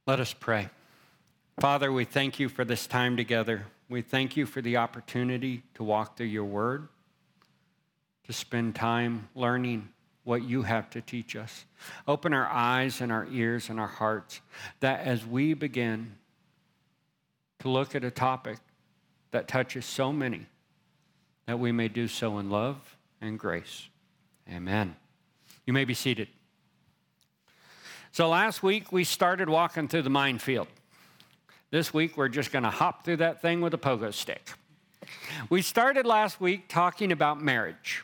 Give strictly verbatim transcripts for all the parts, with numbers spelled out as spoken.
Let us pray. Father, we thank you for this time together. We thank you for the opportunity to walk through your word, to spend time learning what you have to teach us. Open our eyes and our ears and our hearts, that as we begin to look at a topic that touches so many, that we may do so in love and grace. Amen. You may be seated. So last week, we started walking through the minefield. This week, we're just going to hop through that thing with a pogo stick. We started last week talking about marriage.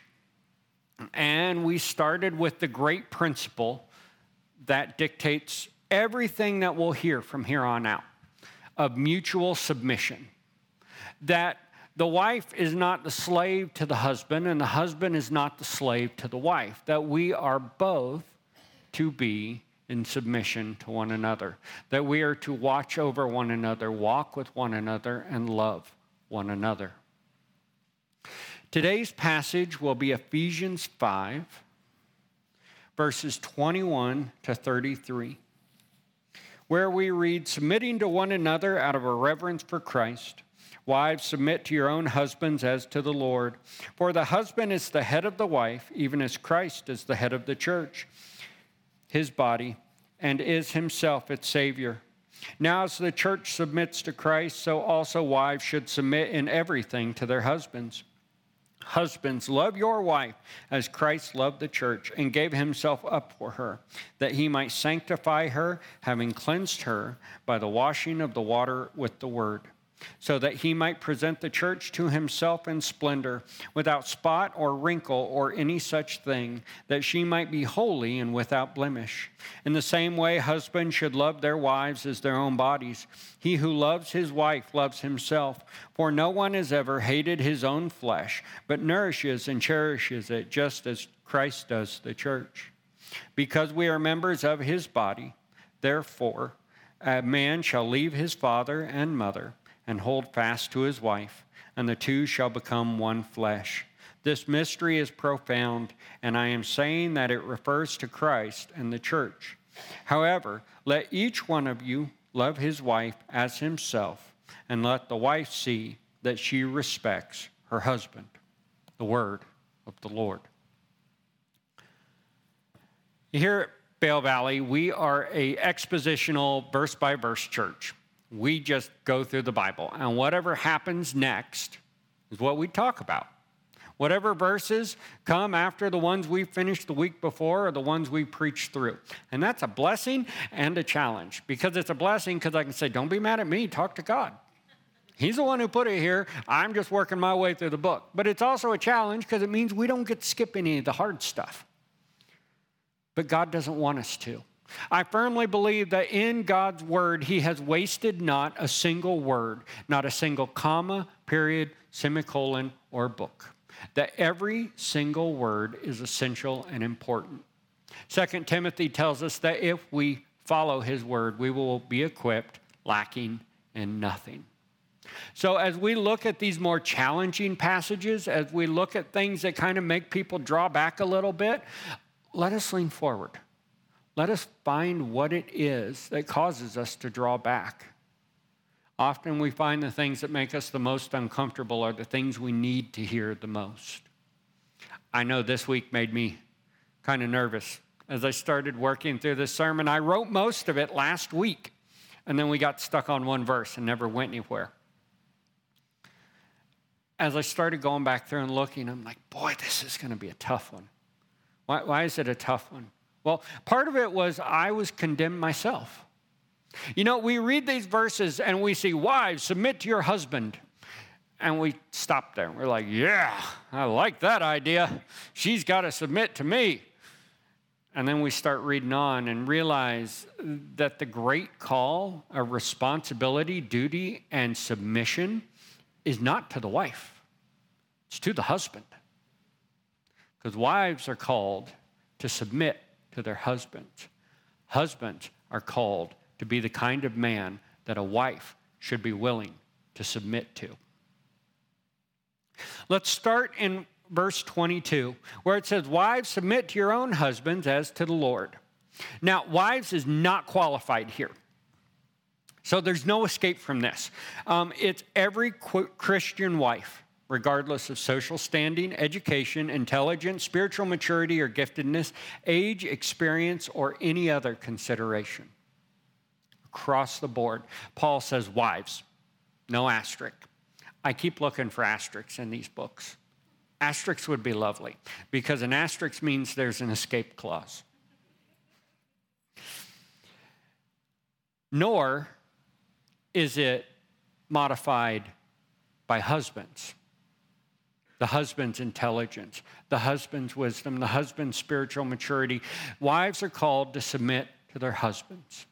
And we started with the great principle that dictates everything that we'll hear from here on out, of mutual submission. That the wife is not the slave to the husband, and the husband is not the slave to the wife. That we are both to be in submission to one another, that we are to watch over one another, walk with one another, and love one another. Today's passage will be Ephesians five, verses twenty-one to thirty-three, where we read, "Submitting to one another out of a reverence for Christ. Wives, submit to your own husbands as to the Lord. For the husband is the head of the wife, even as Christ is the head of the church, his body, and is himself its Savior. Now as the church submits to Christ, so also wives should submit in everything to their husbands. Husbands, love your wife as Christ loved the church and gave himself up for her, that he might sanctify her, having cleansed her by the washing of the water with the word, so that he might present the church to himself in splendor, without spot or wrinkle or any such thing, that she might be holy and without blemish. In the same way, husbands should love their wives as their own bodies. He who loves his wife loves himself, for no one has ever hated his own flesh, but nourishes and cherishes it, just as Christ does the church. Because we are members of his body, therefore, a man shall leave his father and mother, and hold fast to his wife, and the two shall become one flesh. This mystery is profound, and I am saying that it refers to Christ and the church. However, let each one of you love his wife as himself, and let the wife see that she respects her husband." The word of the Lord. Here at Vail Valley, we are a expositional verse-by-verse church. We just go through the Bible, and whatever happens next is what we talk about. Whatever verses come after the ones we finished the week before are the ones we preach through. And that's a blessing and a challenge, because it's a blessing because I can say, don't be mad at me, talk to God. He's the one who put it here. I'm just working my way through the book. But it's also a challenge because it means we don't get to skip any of the hard stuff. But God doesn't want us to. I firmly believe that in God's word, he has wasted not a single word, not a single comma, period, semicolon, or book. That every single word is essential and important. Second Timothy tells us that if we follow his word, we will be equipped, lacking in nothing. So as we look at these more challenging passages, as we look at things that kind of make people draw back a little bit, let us lean forward. Let us find what it is that causes us to draw back. Often we find the things that make us the most uncomfortable are the things we need to hear the most. I know this week made me kind of nervous. As I started working through this sermon, I wrote most of it last week, and then we got stuck on one verse and never went anywhere. As I started going back through and looking, I'm like, boy, this is going to be a tough one. Why, why is it a tough one? Well, part of it was I was condemned myself. You know, we read these verses and we see, wives, submit to your husband. And we stop there. We're like, yeah, I like that idea. She's got to submit to me. And then we start reading on and realize that the great call of responsibility, duty, and submission is not to the wife. It's to the husband. Because wives are called to submit to their husbands. Husbands are called to be the kind of man that a wife should be willing to submit to. Let's start in verse twenty-two, where it says, wives, submit to your own husbands as to the Lord. Now, wives is not qualified here. So there's no escape from this. Um, it's every qu- Christian wife, regardless of social standing, education, intelligence, spiritual maturity or giftedness, age, experience, or any other consideration. Across the board. Paul says, wives, no asterisk. I keep looking for asterisks in these books. Asterisks would be lovely, because an asterisk means there's an escape clause. Nor is it modified by husbands. The husband's intelligence, the husband's wisdom, the husband's spiritual maturity. Wives are called to submit to their husbands.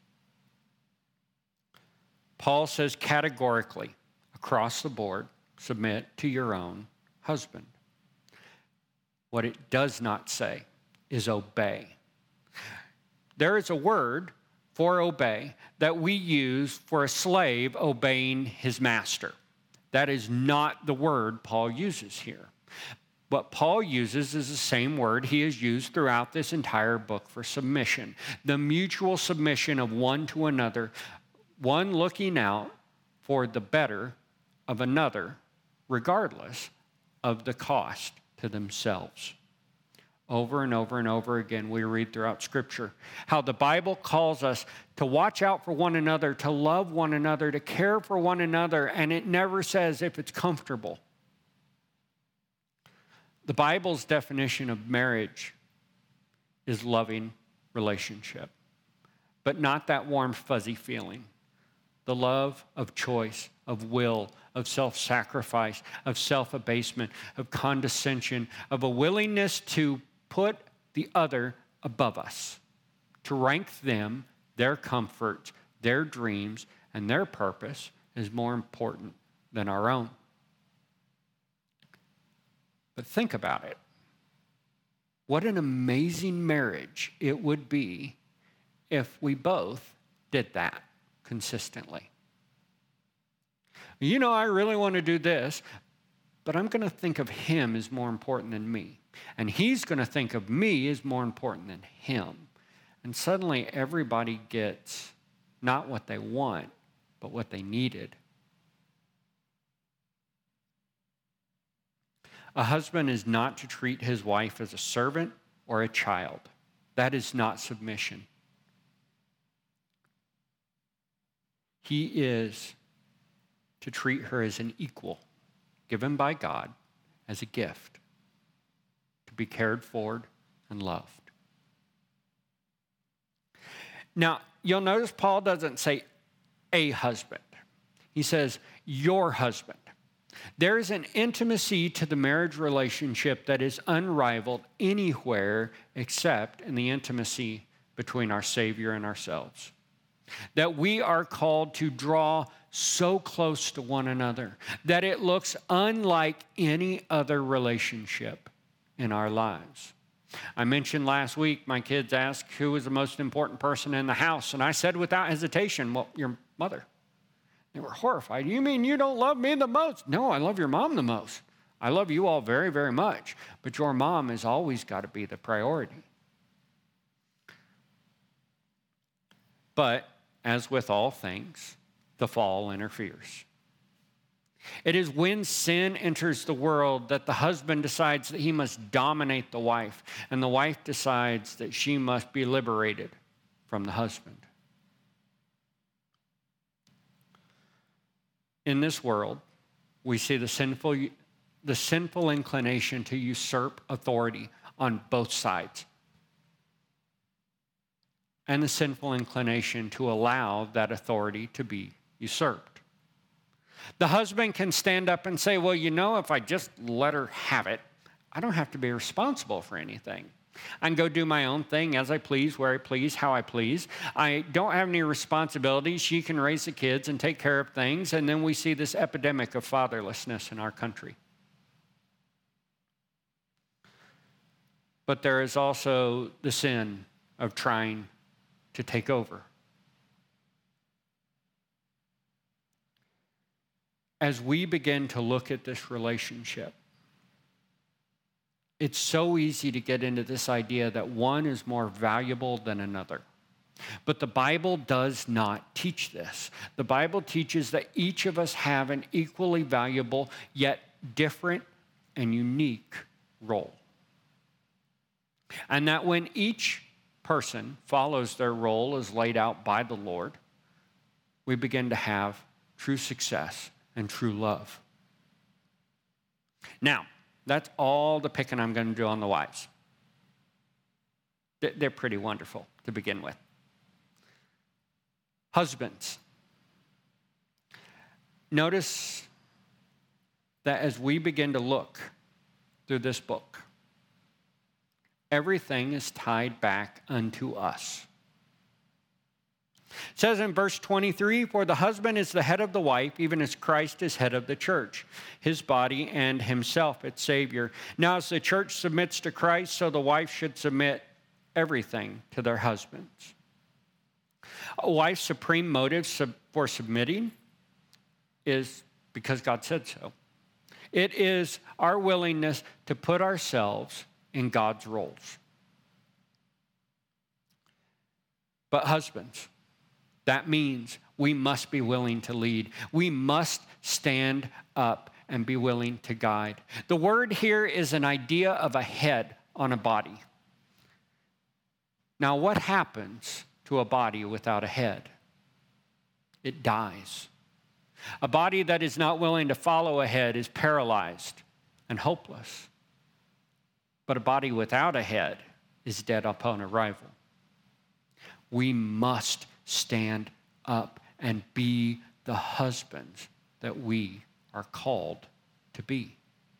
Paul says categorically, across the board, submit to your own husband. What it does not say is obey. There is a word for obey that we use for a slave obeying his master. That is not the word Paul uses here. What Paul uses is the same word he has used throughout this entire book for submission. The mutual submission of one to another, one looking out for the better of another, regardless of the cost to themselves. Over and over and over again, we read throughout Scripture how the Bible calls us to watch out for one another, to love one another, to care for one another, and it never says if it's comfortable. The Bible's definition of marriage is loving relationship, but not that warm, fuzzy feeling. The love of choice, of will, of self-sacrifice, of self-abasement, of condescension, of a willingness to put the other above us, to rank them, their comforts, their dreams, and their purpose as more important than our own. But think about it. What an amazing marriage it would be if we both did that consistently. You know, I really want to do this, but I'm going to think of him as more important than me. And he's going to think of me as more important than him. And suddenly everybody gets not what they want, but what they needed. A husband is not to treat his wife as a servant or a child. That is not submission. He is to treat her as an equal, given by God as a gift, to be cared for and loved. Now, you'll notice Paul doesn't say a husband. He says your husband. There is an intimacy to the marriage relationship that is unrivaled anywhere except in the intimacy between our Savior and ourselves. That we are called to draw so close to one another that it looks unlike any other relationship in our lives. I mentioned last week, my kids asked who was the most important person in the house, and I said without hesitation, well, your mother. They were horrified. You mean you don't love me the most? No, I love your mom the most. I love you all very, very much, but your mom has always got to be the priority. But as with all things, the fall interferes. It is when sin enters the world that the husband decides that he must dominate the wife, and the wife decides that she must be liberated from the husband. In this world, we see the sinful, the sinful inclination to usurp authority on both sides, and the sinful inclination to allow that authority to be usurped. The husband can stand up and say, well, you know, if I just let her have it, I don't have to be responsible for anything. I can go do my own thing as I please, where I please, how I please. I don't have any responsibilities. She can raise the kids and take care of things. And then we see this epidemic of fatherlessness in our country. But there is also the sin of trying to take over. As we begin to look at this relationship, it's so easy to get into this idea that one is more valuable than another. But the Bible does not teach this. The Bible teaches that each of us have an equally valuable yet different and unique role. And that when each person follows their role as laid out by the Lord, we begin to have true success and true love. Now, that's all the picking I'm going to do on the wives. They're pretty wonderful to begin with. Husbands, notice that as we begin to look through this book, everything is tied back unto us. It says in verse twenty-three, for the husband is the head of the wife, even as Christ is head of the church, his body, and himself its Savior. Now as the church submits to Christ, so the wife should submit everything to their husbands. A wife's supreme motive for submitting is because God said so. It is our willingness to put ourselves in God's roles. But husbands, that means we must be willing to lead. We must stand up and be willing to guide. The word here is an idea of a head on a body. Now, what happens to a body without a head? It dies. A body that is not willing to follow a head is paralyzed and hopeless. But a body without a head is dead upon arrival. We must stand up and be the husbands that we are called to be.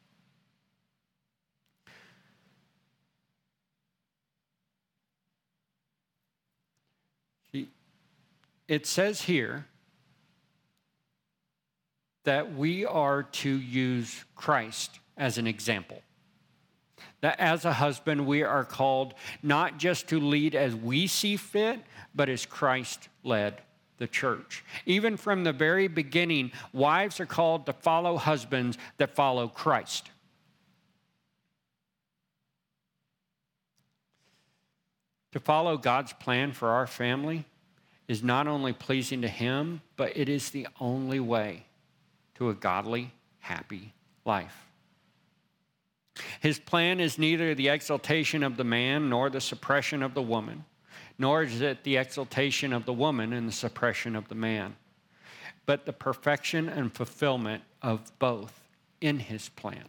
See, it says here that we are to use Christ as an example. That as a husband, we are called not just to lead as we see fit, but as Christ led the church. Even from the very beginning, wives are called to follow husbands that follow Christ. To follow God's plan for our family is not only pleasing to Him, but it is the only way to a godly, happy life. His plan is neither the exaltation of the man nor the suppression of the woman, nor is it the exaltation of the woman and the suppression of the man, but the perfection and fulfillment of both in His plan.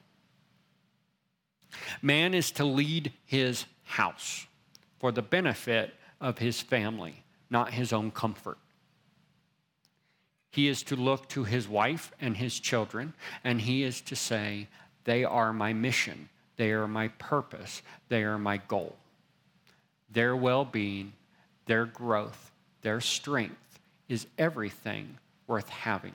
Man is to lead his house for the benefit of his family, not his own comfort. He is to look to his wife and his children, and he is to say, they are my mission. They are my purpose. They are my goal. Their well-being, their growth, their strength is everything worth having.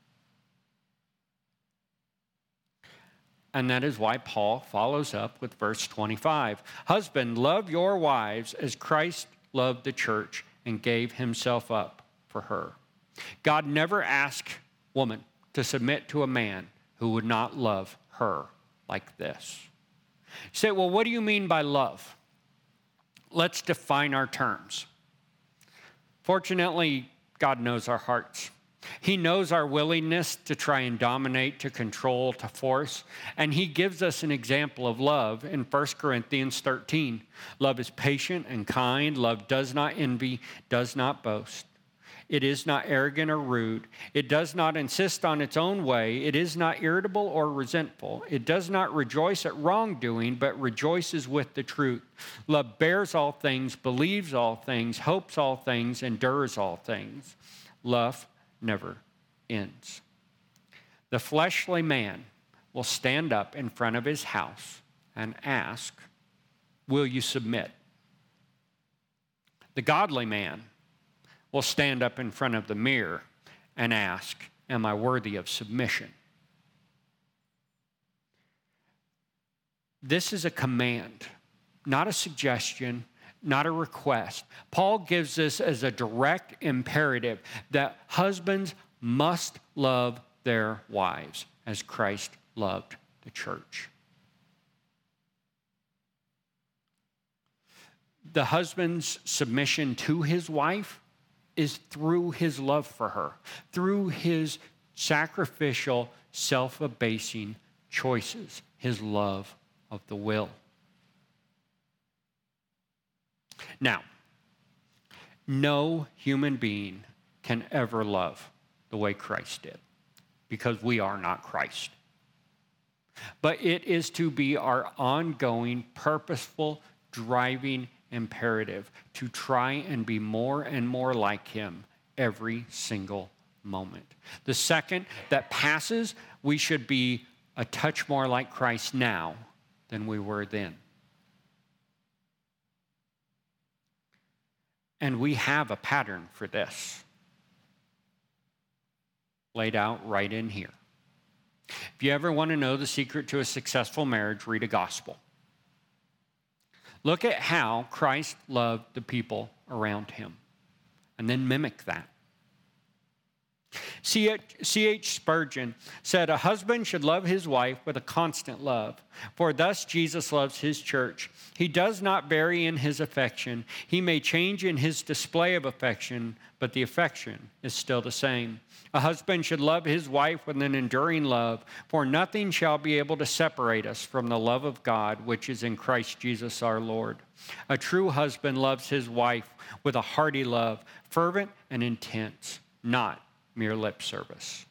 And that is why Paul follows up with verse twenty-five. Husband, love your wives as Christ loved the church and gave himself up for her. God never asked woman to submit to a man who would not love her like this. You say, well, what do you mean by love? Let's define our terms. Fortunately, God knows our hearts. He knows our willingness to try and dominate, to control, to force, and He gives us an example of love in First Corinthians thirteen. Love is patient and kind. Love does not envy, does not boast. It is not arrogant or rude. It does not insist on its own way. It is not irritable or resentful. It does not rejoice at wrongdoing, but rejoices with the truth. Love bears all things, believes all things, hopes all things, endures all things. Love never ends. The fleshly man will stand up in front of his house and ask, will you submit? The godly man will stand up in front of the mirror and ask, am I worthy of submission? This is a command, not a suggestion, not a request. Paul gives this as a direct imperative that husbands must love their wives as Christ loved the church. the husband's submission to his wife is through his love for her, through his sacrificial, self-abasing choices, his love of the will. Now, no human being can ever love the way Christ did, because we are not Christ. But it is to be our ongoing, purposeful, driving imperative to try and be more and more like him every single moment. The second that passes, we should be a touch more like Christ now than we were then. And we have a pattern for this laid out right in here. If you ever want to know the secret to a successful marriage, read a gospel. Look at how Christ loved the people around him, and then mimic that. C H Spurgeon said, "A husband should love his wife with a constant love, for thus Jesus loves his church. He does not vary in his affection. He may change in his display of affection, but the affection is still the same. A husband should love his wife with an enduring love, for nothing shall be able to separate us from the love of God, which is in Christ Jesus our Lord. A true husband loves his wife with a hearty love, fervent and intense, not mere lip service."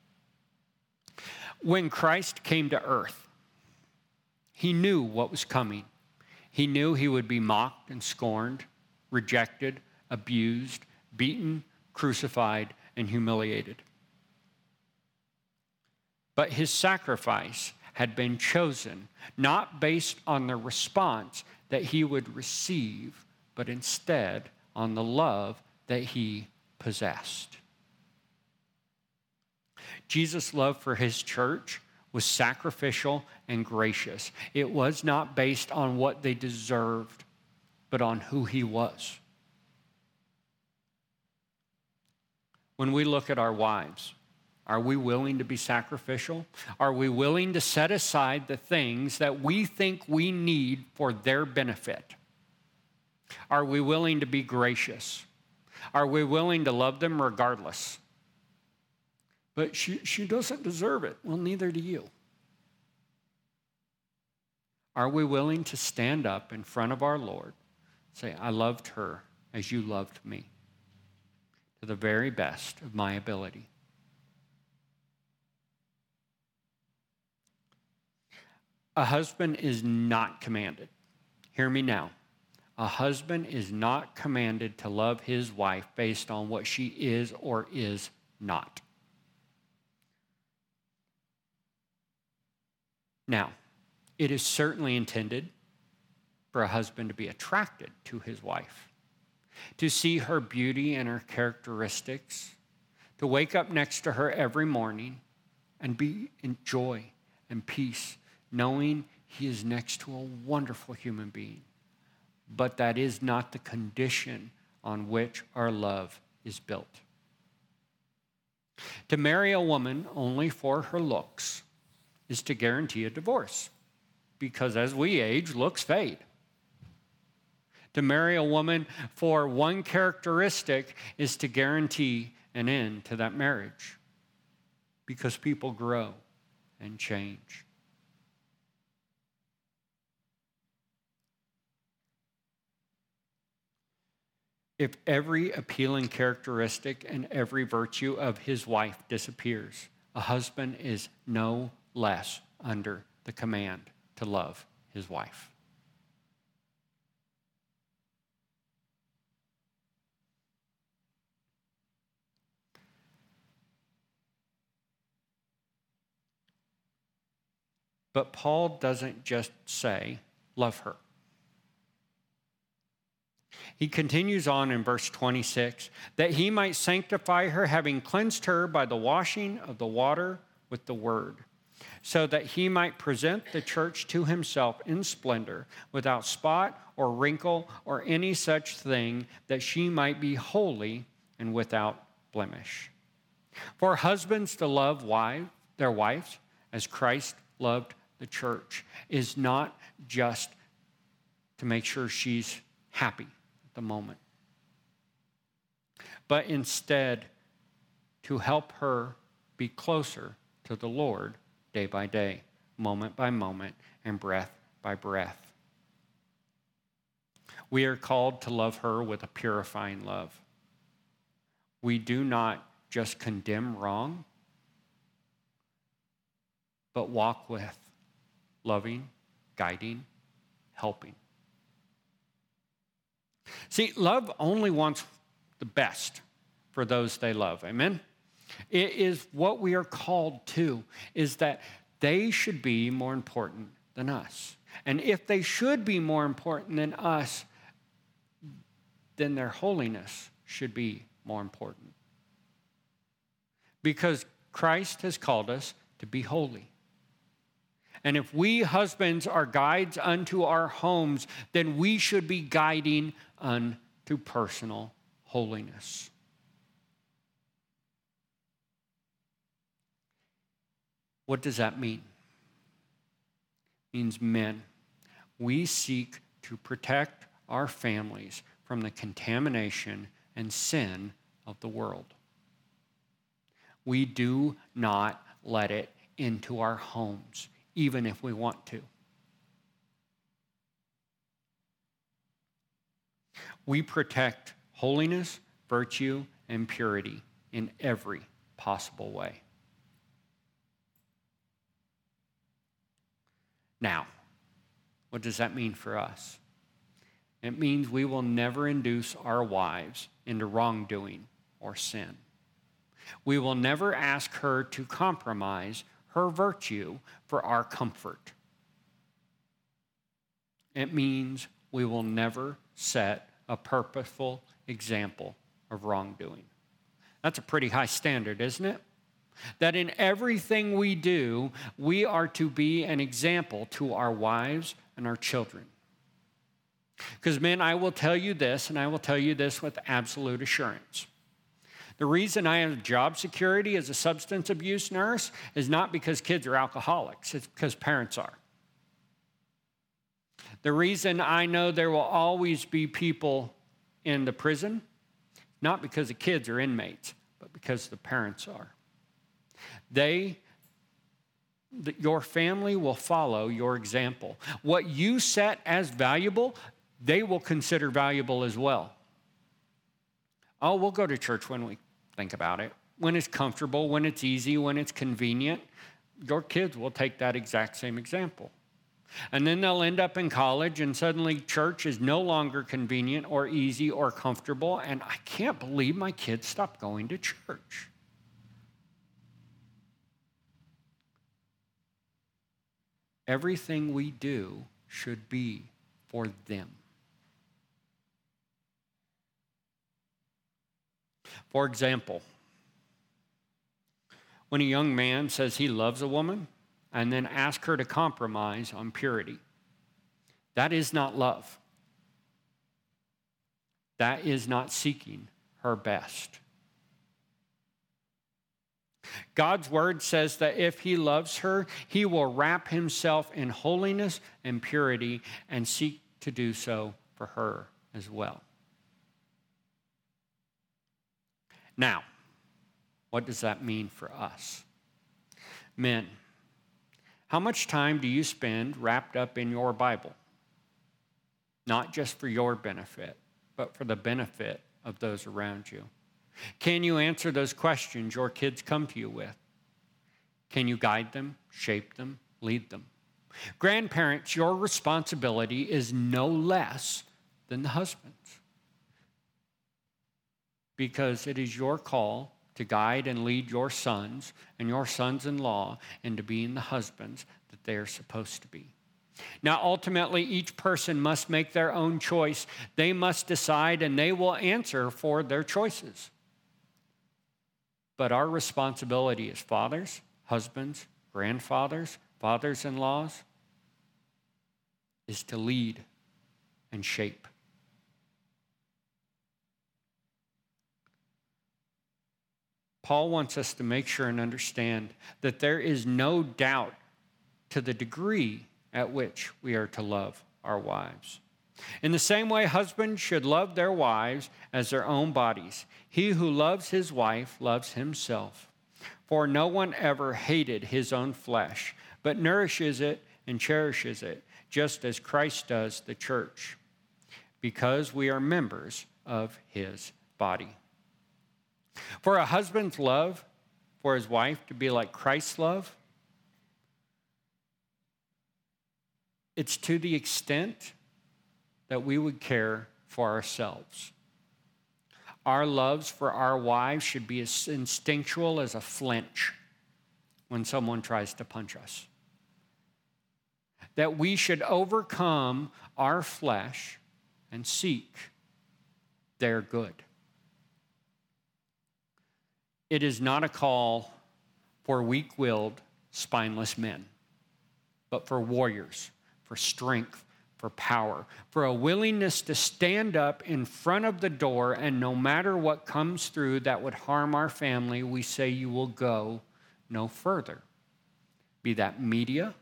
When Christ came to earth, he knew what was coming. He knew he would be mocked and scorned, rejected, abused, beaten, crucified, and humiliated. But his sacrifice had been chosen not based on the response that he would receive, but instead on the love that he possessed. Jesus' love for his church was sacrificial and gracious. It was not based on what they deserved, but on who he was. When we look at our wives, are we willing to be sacrificial? Are we willing to set aside the things that we think we need for their benefit? Are we willing to be gracious? Are we willing to love them regardless? But she, she doesn't deserve it. Well, neither do you. Are we willing to stand up in front of our Lord, say, "I loved her as you loved me, to the very best of my ability"? A husband is not commanded. Hear me now. A husband is not commanded to love his wife based on what she is or is not. Now, it is certainly intended for a husband to be attracted to his wife, to see her beauty and her characteristics, to wake up next to her every morning and be in joy and peace, knowing he is next to a wonderful human being. But that is not the condition on which our love is built. To marry a woman only for her looks is to guarantee a divorce, because as we age, looks fade. To marry a woman for one characteristic is to guarantee an end to that marriage, because people grow and change. If every appealing characteristic and every virtue of his wife disappears, a husband is no less under the command to love his wife. But Paul doesn't just say, love her. He continues on in verse twenty-six, that he might sanctify her, having cleansed her by the washing of the water with the word, so that he might present the church to himself in splendor, without spot or wrinkle or any such thing, that she might be holy and without blemish. For husbands to love wives, their wives as Christ loved the church is not just to make sure she's happy at the moment, but instead to help her be closer to the Lord day by day, moment by moment, and breath by breath. We are called to love her with a purifying love. We do not just condemn wrong, but walk with, loving, guiding, helping. See, love only wants the best for those they love. Amen? It is what we are called to, is that they should be more important than us. And if they should be more important than us, then their holiness should be more important. Because Christ has called us to be holy. And if we husbands are guides unto our homes, then we should be guiding unto personal holiness. What does that mean? It means men, we seek to protect our families from the contamination and sin of the world. We do not let it into our homes, even if we want to. We protect holiness, virtue, and purity in every possible way. Now, what does that mean for us? It means we will never induce our wives into wrongdoing or sin. We will never ask her to compromise her virtue for our comfort. It means we will never set a purposeful example of wrongdoing. That's a pretty high standard, isn't it? That in everything we do, we are to be an example to our wives and our children. Because, men, I will tell you this, and I will tell you this with absolute assurance. The reason I have job security as a substance abuse nurse is not because kids are alcoholics. It's because parents are. The reason I know there will always be people in the prison, not because the kids are inmates, but because the parents are. They, the, your family will follow your example. What you set as valuable, they will consider valuable as well. Oh, we'll go to church when we think about it, when it's comfortable, when it's easy, when it's convenient. Your kids will take that exact same example. And then they'll end up in college, and suddenly church is no longer convenient or easy or comfortable, and I can't believe my kids stopped going to church. Everything we do should be for them. For example, when a young man says he loves a woman and then asks her to compromise on purity, that is not love. That is not seeking her best. God's word says that if he loves her, he will wrap himself in holiness and purity and seek to do so for her as well. Now, what does that mean for us? Men, how much time do you spend wrapped up in your Bible? Not just for your benefit, but for the benefit of those around you. Can you answer those questions your kids come to you with? Can you guide them, shape them, lead them? Grandparents, your responsibility is no less than the husband's, because it is your call to guide and lead your sons and your sons-in-law into being the husbands that they are supposed to be. Now, ultimately, each person must make their own choice. They must decide, and they will answer for their choices. But our responsibility as fathers, husbands, grandfathers, fathers-in-laws is to lead and shape. Paul wants us to make sure and understand that there is no doubt to the degree at which we are to love our wives. In the same way, husbands should love their wives as their own bodies. He who loves his wife loves himself. For no one ever hated his own flesh, but nourishes it and cherishes it, just as Christ does the church, because we are members of his body. For a husband's love for his wife to be like Christ's love, it's to the extent that we would care for ourselves. Our loves for our wives should be as instinctual as a flinch when someone tries to punch us. That we should overcome our flesh and seek their good. It is not a call for weak-willed, spineless men, but for warriors, for strength, for power, for a willingness to stand up in front of the door, and no matter what comes through that would harm our family, we say you will go no further. Be that media,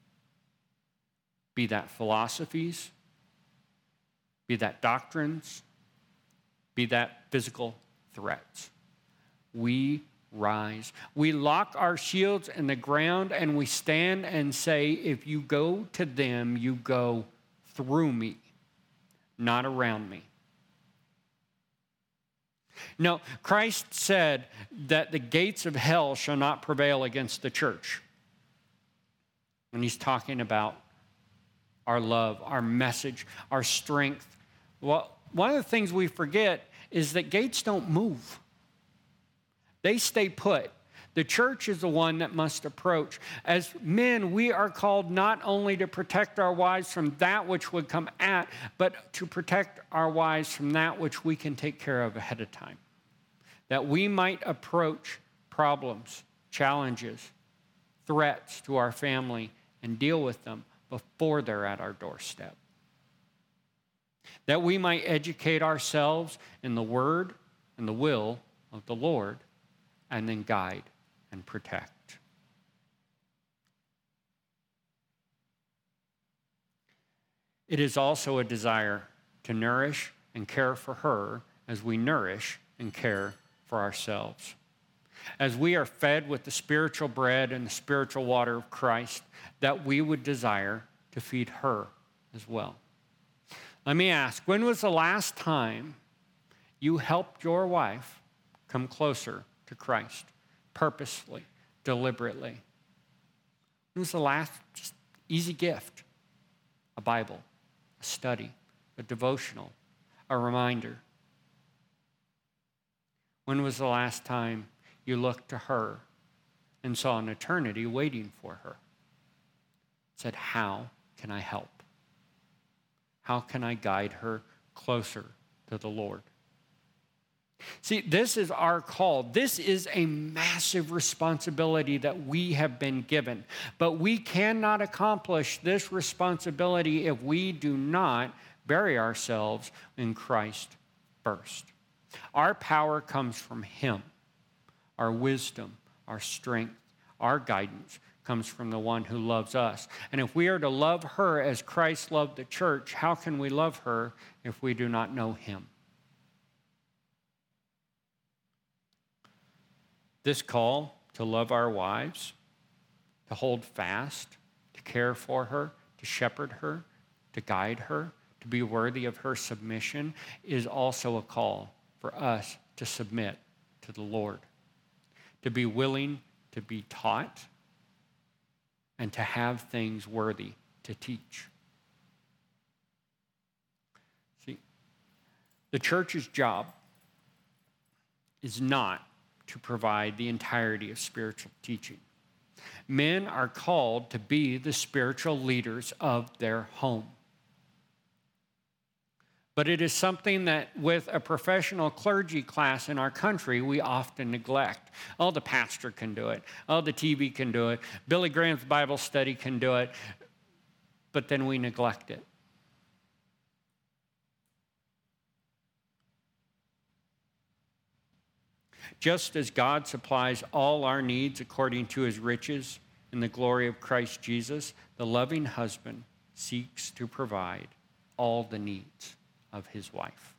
be that philosophies, be that doctrines, be that physical threats. We rise. We lock our shields in the ground and we stand and say, if you go to them, you go through me, not around me. No, Christ said that the gates of hell shall not prevail against the church. And he's talking about our love, our message, our strength. Well, one of the things we forget is that gates don't move. They stay put. The church is the one that must approach. As men, we are called not only to protect our wives from that which would come at, but to protect our wives from that which we can take care of ahead of time. That we might approach problems, challenges, threats to our family and deal with them before they're at our doorstep. That we might educate ourselves in the word and the will of the Lord, and then guide and protect. It is also a desire to nourish and care for her as we nourish and care for ourselves. As we are fed with the spiritual bread and the spiritual water of Christ, that we would desire to feed her as well. Let me ask, when was the last time you helped your wife come closer to Christ, purposefully, deliberately? When was the last just easy gift? A Bible, a study, a devotional, a reminder. When was the last time you looked to her and saw an eternity waiting for her? Said, how can I help? How can I guide her closer to the Lord? See, this is our call. This is a massive responsibility that we have been given. But we cannot accomplish this responsibility if we do not bury ourselves in Christ first. Our power comes from him. Our wisdom, our strength, our guidance comes from the one who loves us. And if we are to love her as Christ loved the church, how can we love her if we do not know him? This call to love our wives, to hold fast, to care for her, to shepherd her, to guide her, to be worthy of her submission, is also a call for us to submit to the Lord, to be willing to be taught, and to have things worthy to teach. See, the church's job is not to provide the entirety of spiritual teaching. Men are called to be the spiritual leaders of their home. But it is something that with a professional clergy class in our country, we often neglect. Oh, the pastor can do it. Oh, the T V can do it. Billy Graham's Bible study can do it. But then we neglect it. Just as God supplies all our needs according to his riches in the glory of Christ Jesus, the loving husband seeks to provide all the needs of his wife.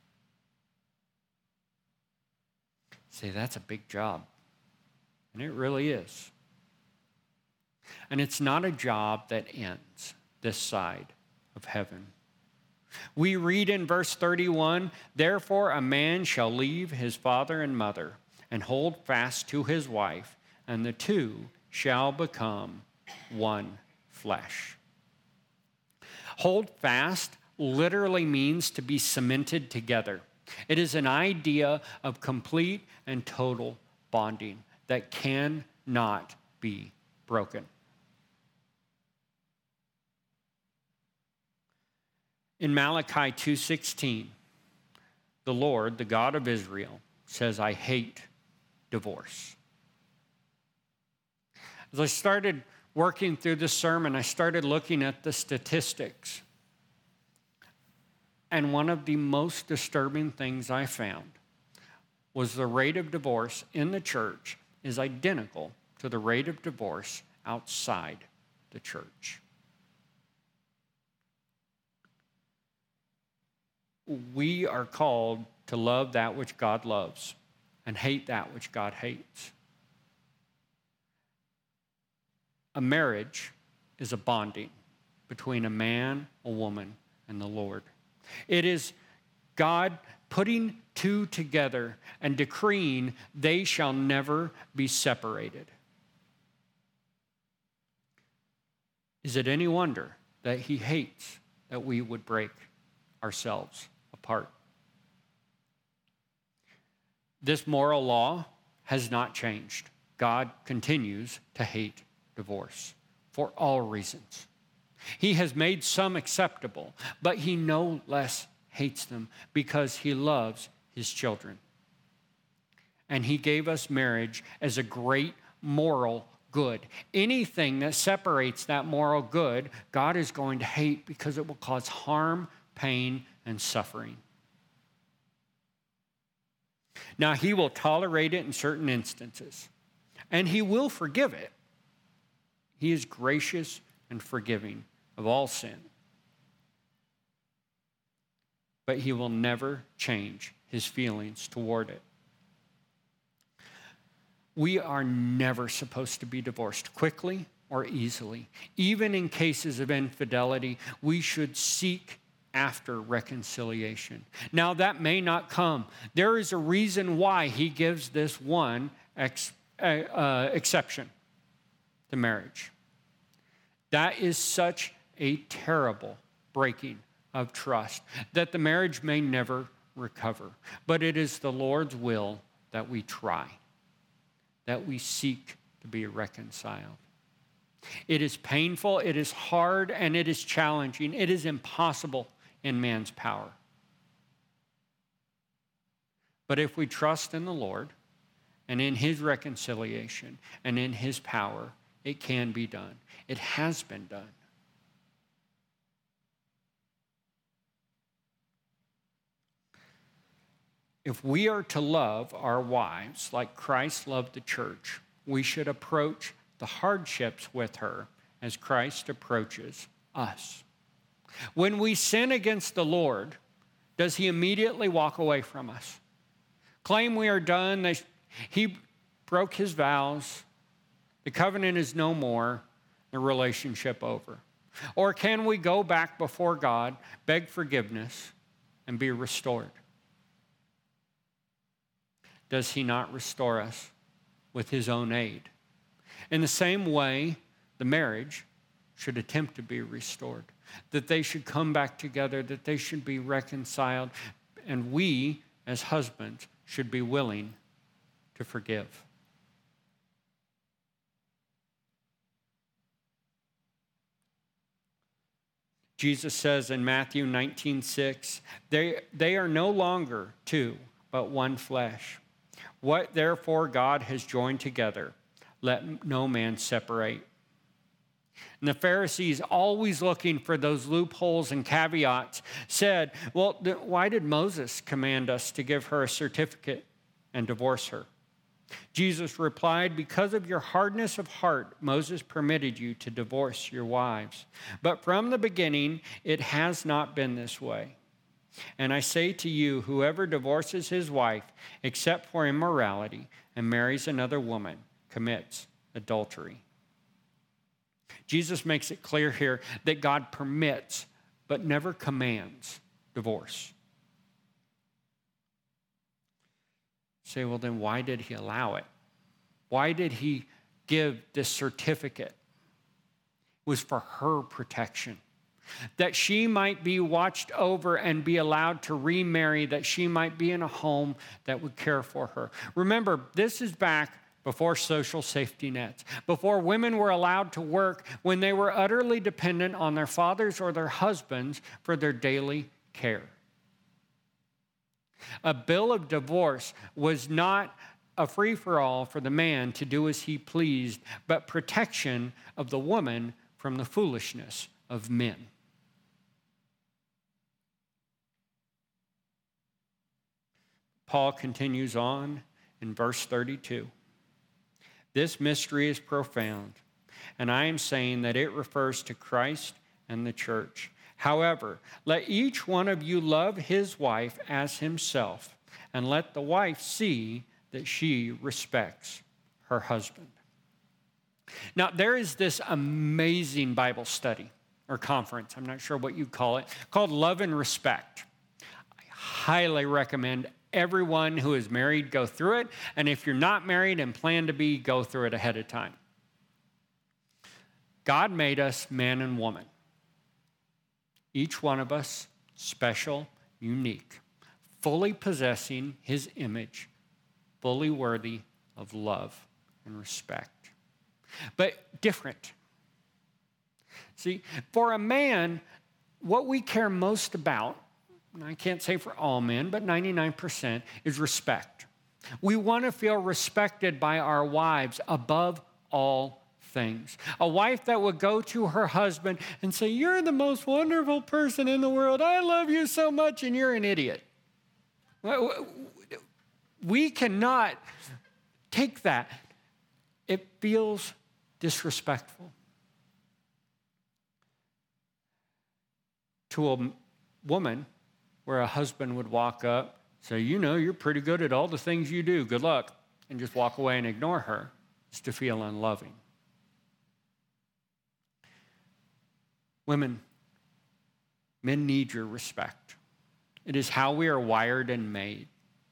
See, that's a big job. And it really is. And it's not a job that ends this side of heaven. We read in verse thirty-one, therefore a man shall leave his father and mother and hold fast to his wife, and the two shall become one flesh. Hold fast literally means to be cemented together. It is an idea of complete and total bonding that cannot be broken. In Malachi two sixteen, the Lord, the God of Israel, says, I hate divorce. As I started working through this sermon, I started looking at the statistics. And one of the most disturbing things I found was the rate of divorce in the church is identical to the rate of divorce outside the church. We are called to love that which God loves and hate that which God hates. A marriage is a bonding between a man, a woman, and the Lord. It is God putting two together and decreeing they shall never be separated. Is it any wonder that he hates that we would break ourselves apart? This moral law has not changed. God continues to hate divorce for all reasons. He has made some acceptable, but he no less hates them because he loves his children. And he gave us marriage as a great moral good. Anything that separates that moral good, God is going to hate because it will cause harm, pain, and suffering. Now, he will tolerate it in certain instances, and he will forgive it. He is gracious and forgiving of all sin. But he will never change his feelings toward it. We are never supposed to be divorced quickly or easily. Even in cases of infidelity, we should seek after reconciliation. Now, that may not come. There is a reason why he gives this one ex, uh, uh, exception to marriage. That is such a terrible breaking of trust that the marriage may never recover. But it is the Lord's will that we try, that we seek to be reconciled. It is painful, it is hard, and it is challenging. It is impossible in man's power. But if we trust in the Lord and in his reconciliation and in his power, it can be done. It has been done. If we are to love our wives like Christ loved the church, we should approach the hardships with her as Christ approaches us. When we sin against the Lord, does he immediately walk away from us? Claim we are done, they, he broke his vows, the covenant is no more, the relationship over? Or can we go back before God, beg forgiveness, and be restored? Does he not restore us with his own aid? In the same way, the marriage should attempt to be restored, that they should come back together, that they should be reconciled, and we, as husbands, should be willing to forgive. Jesus says in Matthew nineteen six, they, they are no longer two, but one flesh. What therefore God has joined together, let no man separate. And the Pharisees, always looking for those loopholes and caveats, said, well, th- why did Moses command us to give her a certificate and divorce her? Jesus replied, "Because of your hardness of heart, Moses permitted you to divorce your wives. But from the beginning, it has not been this way. And I say to you, whoever divorces his wife, except for immorality, and marries another woman, commits adultery." Jesus makes it clear here that God permits, but never commands, divorce. You say, well, then why did he allow it? Why did he give this certificate? It was for her protection, that she might be watched over and be allowed to remarry, that she might be in a home that would care for her. Remember, this is back before social safety nets, before women were allowed to work, when they were utterly dependent on their fathers or their husbands for their daily care. A bill of divorce was not a free-for-all for the man to do as he pleased, but protection of the woman from the foolishness of men. Paul continues on in verse thirty-two. This mystery is profound, and I am saying that it refers to Christ and the church. However, let each one of you love his wife as himself, and let the wife see that she respects her husband. Now, there is this amazing Bible study or conference, I'm not sure what you call it, called Love and Respect. I highly recommend everyone who is married go through it, and if you're not married and plan to be, go through it ahead of time. God made us man and woman. Each one of us special, unique, fully possessing his image, fully worthy of love and respect, but different. See, for a man, what we care most about, and I can't say for all men, but ninety-nine percent, is respect. We want to feel respected by our wives above all things. A wife that would go to her husband and say, "You're the most wonderful person in the world. I love you so much, and you're an idiot." We cannot take that. It feels disrespectful. To a woman, where a husband would walk up, say, "You know, you're pretty good at all the things you do. Good luck," and just walk away and ignore her, is to feel unloving. Women, men need your respect. It is how we are wired and made.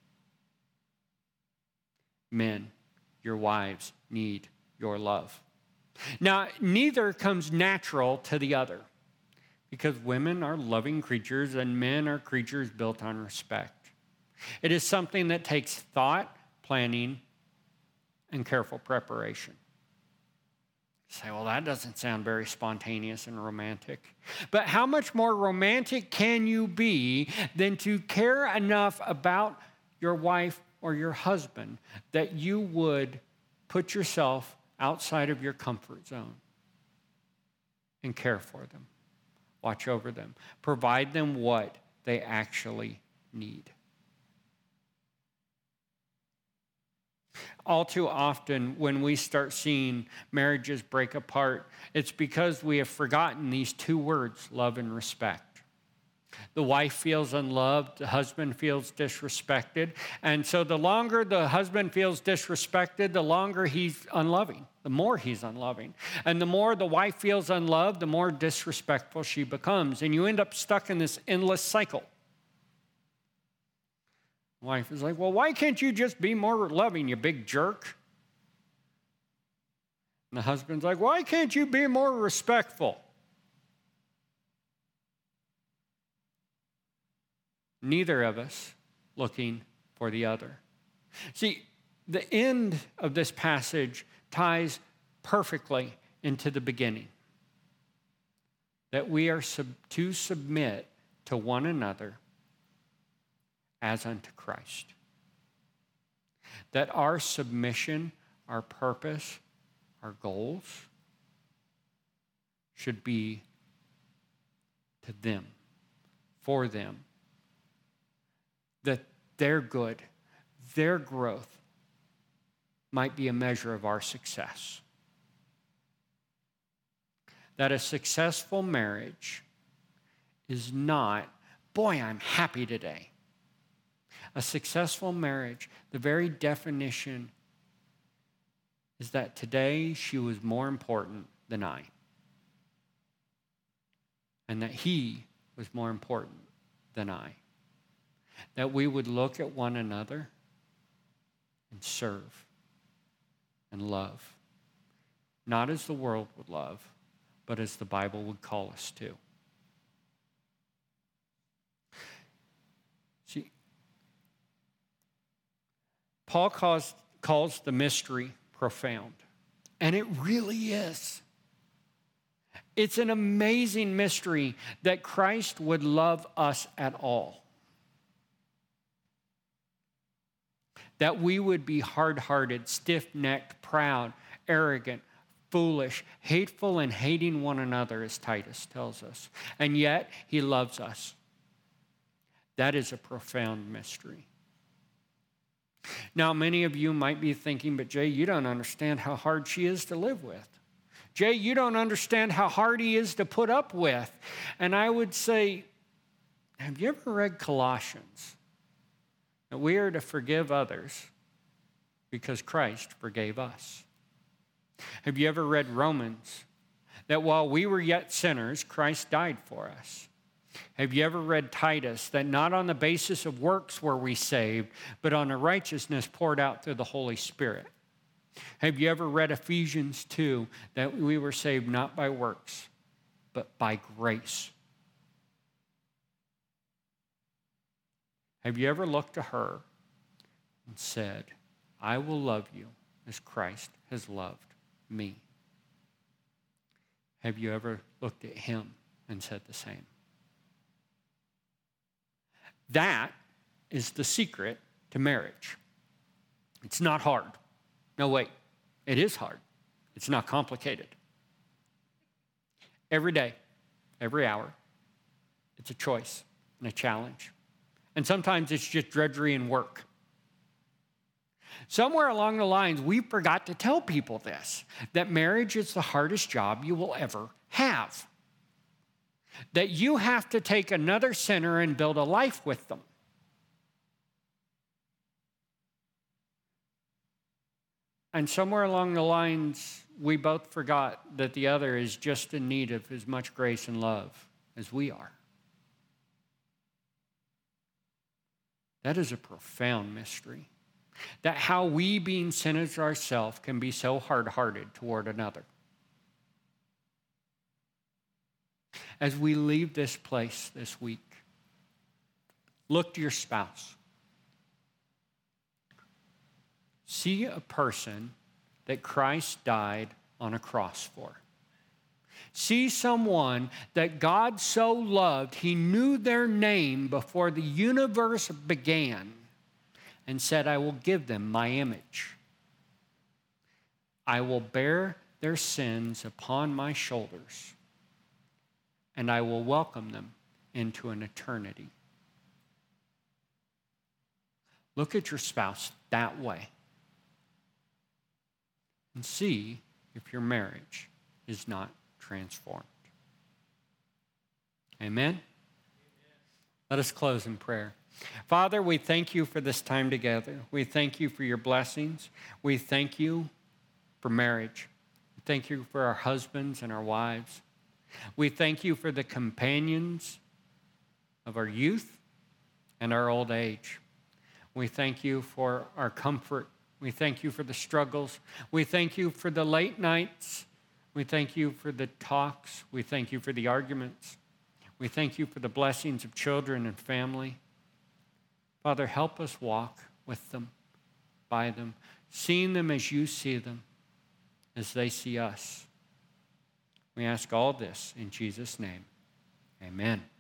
Men, your wives need your love. Now, neither comes natural to the other, because women are loving creatures and men are creatures built on respect. It is something that takes thought, planning, and careful preparation. You say, well, that doesn't sound very spontaneous and romantic. But how much more romantic can you be than to care enough about your wife or your husband that you would put yourself outside of your comfort zone and care for them, watch over them, provide them what they actually need? All too often, when we start seeing marriages break apart, it's because we have forgotten these two words, love and respect. The wife feels unloved, the husband feels disrespected, and so the longer the husband feels disrespected, the longer he's unloving, the more he's unloving. And the more the wife feels unloved, the more disrespectful she becomes, and you end up stuck in this endless cycle. The wife is like, well, why can't you just be more loving, you big jerk? And the husband's like, why can't you be more respectful? Neither of us looking for the other. See, the end of this passage ties perfectly into the beginning. That we are sub- to submit to one another as unto Christ. That our submission, our purpose, our goals should be to them, for them. That their good, their growth, might be a measure of our success. That a successful marriage is not, boy, I'm happy today. A successful marriage, the very definition is that today she was more important than I. And that he was more important than I. That we would look at one another and serve and love. Not as the world would love, but as the Bible would call us to. See, Paul calls, calls the mystery profound, and it really is. It's an amazing mystery that Christ would love us at all. That we would be hard-hearted, stiff-necked, proud, arrogant, foolish, hateful, and hating one another, as Titus tells us. And yet, he loves us. That is a profound mystery. Now, many of you might be thinking, but Jay, you don't understand how hard she is to live with. Jay, you don't understand how hard he is to put up with. And I would say, have you ever read Colossians? That we are to forgive others because Christ forgave us. Have you ever read Romans? That while we were yet sinners, Christ died for us. Have you ever read Titus? That not on the basis of works were we saved, but on a righteousness poured out through the Holy Spirit. Have you ever read Ephesians two? That we were saved not by works, but by grace. Have you ever looked to her and said, I will love you as Christ has loved me? Have you ever looked at him and said the same? That is the secret to marriage. It's not hard. No, wait. It is hard. It's not complicated. Every day, every hour, it's a choice and a challenge. And sometimes it's just drudgery and work. Somewhere along the lines, we forgot to tell people this, that marriage is the hardest job you will ever have. That you have to take another sinner and build a life with them. And somewhere along the lines, we both forgot that the other is just in need of as much grace and love as we are. That is a profound mystery. That how we, being sinners ourselves, can be so hard-hearted toward another. As we leave this place this week, look to your spouse. See a person that Christ died on a cross for. See someone that God so loved, he knew their name before the universe began and said, I will give them my image. I will bear their sins upon my shoulders, and I will welcome them into an eternity. Look at your spouse that way and see if your marriage is not transformed. Amen? Amen? Let us close in prayer. Father, we thank you for this time together. We thank you for your blessings. We thank you for marriage. We thank you for our husbands and our wives. We thank you for the companions of our youth and our old age. We thank you for our comfort. We thank you for the struggles. We thank you for the late nights. We thank you for the talks. We thank you for the arguments. We thank you for the blessings of children and family. Father, help us walk with them, by them, seeing them as you see them, as they see us. We ask all this in Jesus' name. Amen.